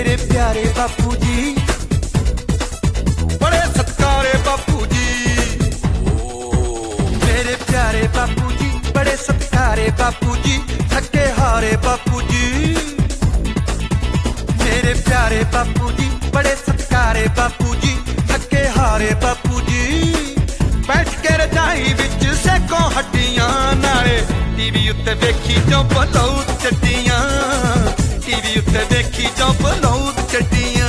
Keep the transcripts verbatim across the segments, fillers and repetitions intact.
मेरे प्यारे बापू जी, बड़े सत्कारे बापू जी, मेरे प्यारे बापू जी, बड़े सत्कारे बापू जी, थके हारे बापू जी, मेरे प्यारे बापू जी, बड़े सत्कारे बापू जी, थके हारे बापू जी, बैठ के रजाई विच सेकों हड्डियां नाले टीवी उत्ते वेखी जो बलौद चड्डियां, टीवी उत्ते वेखी जो बलौद चड्डियां।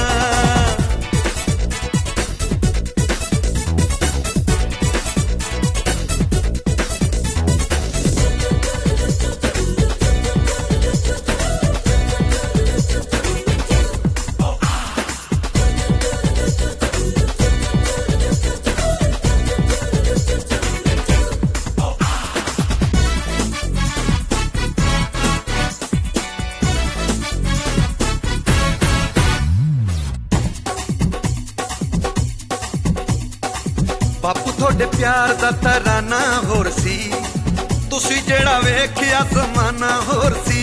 बापू थोड़े प्यार दा तराना होर सी, तुसी जेड़ा वेखिया ज़माना होर सी।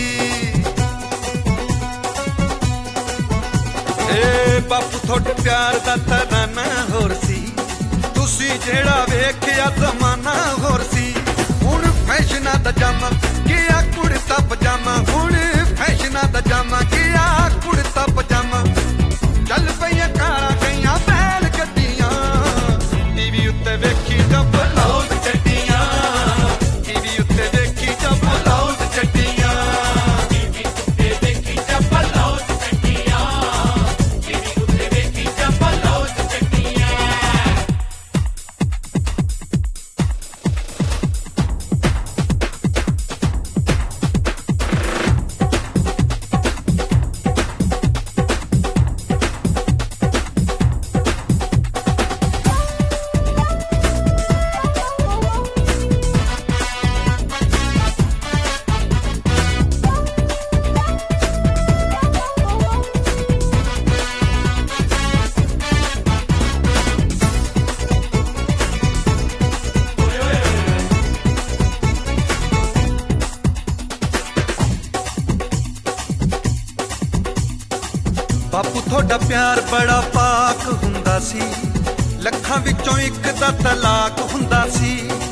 ए बापू थोड़े प्यार दा तराना होर सी, तुसी जेड़ा वेखिया ज़माना होर सी। हुण फैशना दा जामा किया कुड़ता पजामा, हुण फैशना दा जामा किया कुड़ता पजामा, चल पईयां कारां गईयां बैल गड्डियां, टीवी उत्ते वेखी जो बलौद चड्डियां, टीवी उत्ते वेखी जो बलौद चड्डियां, टीवी उत्ते वेखी जो बलौद चड्डियां, टीवी उत्ते वेखी जो बलौद चड्डियां। बापू थोड़ा प्यार बड़ा पाक हुंदा सी, लखां विचों इक दा तलाक हुंदा सी।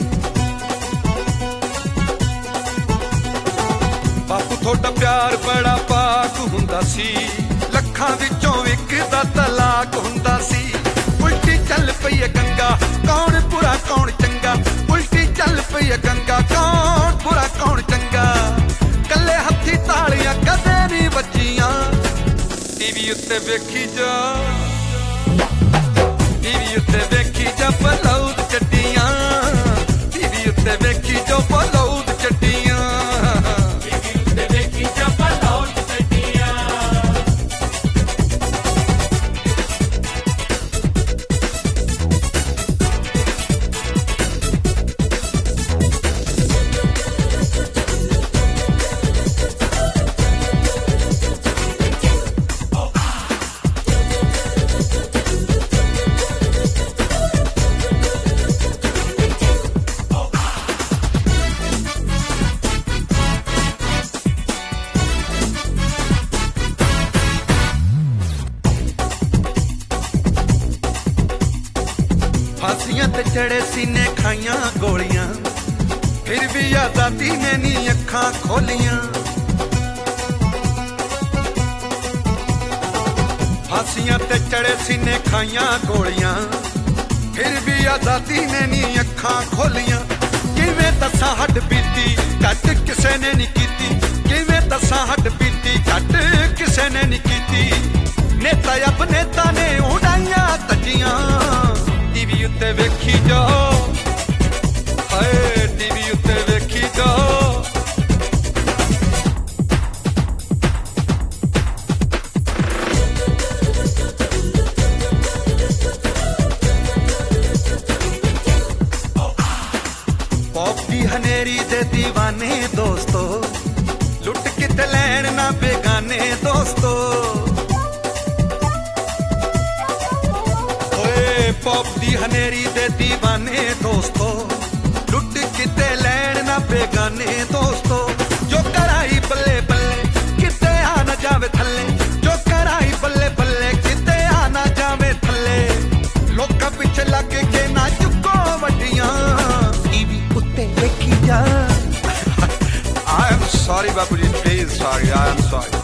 बापू थोड़ा प्यार बड़ा पाक हुंदा सी, लखां विचों इक दा तलाक हुंदा सी। उल्टी चल पई है गंगा, कौन बुरा कौन चंगा, उल्टी चल पई है गंगा, कौन बुरा कौन चंगा, कल्ले हत्थी तालियां कदे नहीं बजियां, टीवी उत्ते वेखी जा, टीवी उत्ते वेखी जा बलौद चड्डियां, टीवी उत्ते वेखी जा बलौद चड्डियां, टीवी उत्ते वेखी जा बलौद चड्डियां। फांसियां ते चढ़े सीने खाइयां गोलियां, फिर भी आजादी ने नी अखां खोलियां। फांसियां ते चढ़े सीने खाइयां गोलियां, फिर भी आजादी ने नी अखां खोलियां। किवें दसां हड्ड बीती घट किसे ने नी कीती, किवें दसां हड्ड बीती घट किसे ने नी कीती। नेता अब नेता ने उड़ाइयां तजियां, टीवी उत्ते वेखी जाओ, हाय टीवी उत्ते वेखी जाओ। पॉप दी हनेरी दे दीवाने दोस्तों, लुट किते लैन ना बेगाने दोस्तों। पॉप दी हनेरी दे दीवाने दोस्तों, लुट किते लैन ना बेगाने दोस्तों। जो कराई बल्ले बल्ले किते आ न जावे थल्ले, जो कराई बल्ले side.